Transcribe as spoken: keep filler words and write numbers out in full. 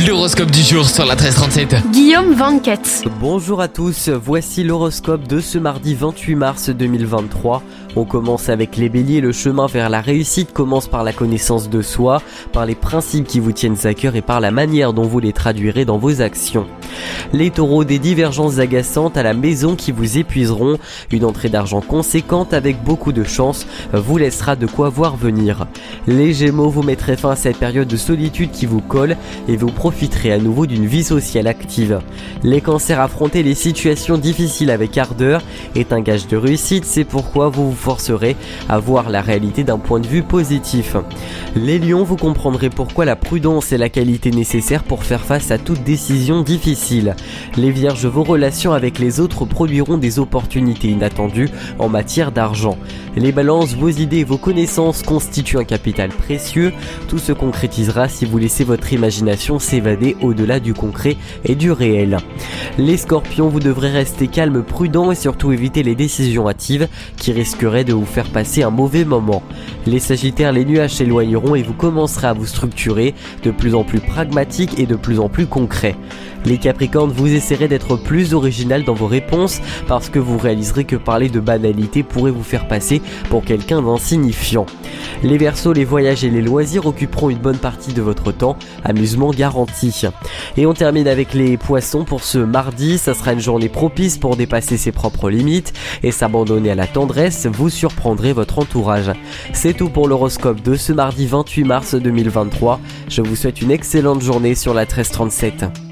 L'horoscope du jour sur la treize trente-sept. Guillaume vingt-quatre. Bonjour à tous, voici l'horoscope de ce mardi vingt-huit mars deux mille vingt-trois. On commence avec les béliers, le chemin vers la réussite commence par la connaissance de soi, par les principes qui vous tiennent à cœur et par la manière dont vous les traduirez dans vos actions. Les taureaux, des divergences agaçantes à la maison qui vous épuiseront, une entrée d'argent conséquente avec beaucoup de chance vous laissera de quoi voir venir. Les gémeaux, vous mettrez fin à cette période de solitude qui vous colle et vous profiterez à nouveau d'une vie sociale active. Les cancers, affronter les situations difficiles avec ardeur est un gage de réussite, c'est pourquoi vous vous forcerez à voir la réalité d'un point de vue positif. Les lions, vous comprendrez pourquoi la prudence est la qualité nécessaire pour faire face à toute décision difficile. Les vierges, vos relations avec les autres produiront des opportunités inattendues en matière d'argent. Les balances, vos idées et vos connaissances constituent un capital précieux. Tout se concrétisera si vous laissez votre imagination s'évader au-delà du concret et du réel. Les scorpions, vous devrez rester calme, prudent et surtout éviter les décisions hâtives qui risqueraient de vous faire passer un mauvais moment. Les sagittaires, les nuages s'éloigneront et vous commencerez à vous structurer de plus en plus pragmatique et de plus en plus concret. Les capricornes, vous essaierez d'être plus original dans vos réponses parce que vous réaliserez que parler de banalité pourrait vous faire passer pour quelqu'un d'insignifiant. Les verseaux, les voyages et les loisirs occuperont une bonne partie de votre temps, amusement garanti. Et on termine avec les poissons pour ce mardi, ça sera une journée propice pour dépasser ses propres limites et s'abandonner à la tendresse, vous surprendrez votre entourage. C'est tout pour l'horoscope de ce mardi vingt-huit mars deux mille vingt-trois, je vous souhaite une excellente journée sur la treize trente-sept.